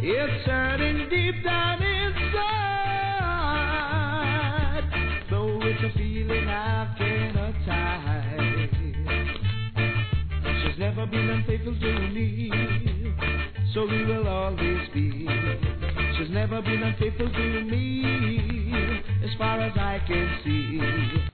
It's hurting deep down inside, though it's a feeling I cannot hide. She's never been unfaithful to me, so we will always be. She's never been unfaithful to me, as far as I can see.